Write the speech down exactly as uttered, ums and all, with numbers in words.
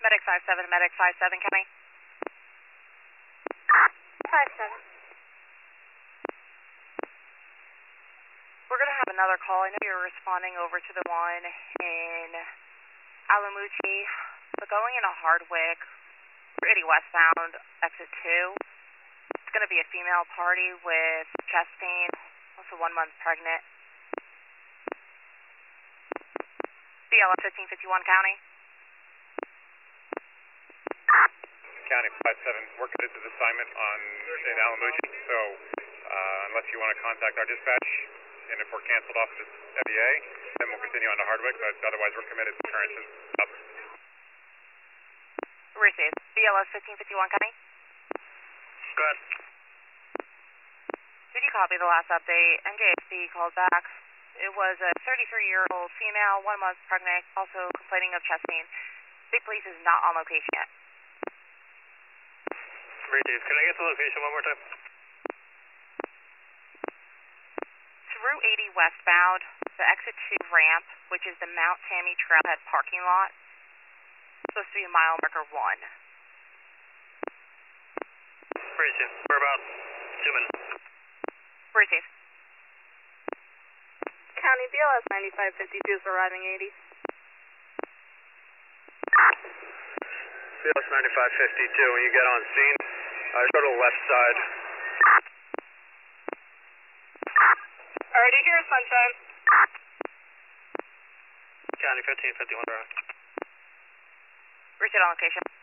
Medic five seven, Medic five seven, County. five seven. We're going to have another call. I know you're responding over to the one in Alamuchi, but going into Hardwick, eighty westbound, exit two. It's going to be a female party with chest pain, also one month pregnant. B L S fifteen fifty-one, County. County five seven, we're committed to the assignment on in Alamuchi, so uh, unless you want to contact our dispatch, and if we're canceled off this F D A, then we'll continue on to Hardwick, but otherwise we're committed to occurrences up. Received. B L S fifteen fifty-one, County. Go ahead. Did you copy the last update? N J S C called back. It was a thirty-three-year-old female, one month pregnant, also complaining of chest pain. State Police is not on location yet. Received. Can I get the location one more time? To Route eighty westbound, the exit two ramp, which is the Mount Tammy Trailhead parking lot, supposed to be mile marker one. Received. We're about two minutes. Received. County B L S ninety-five fifty-two is arriving eighty. B L S ninety-five fifty-two, when you get on scene, uh, go to the left side. Already here, Sunshine. County fifteen fifty-one, right. Received on location.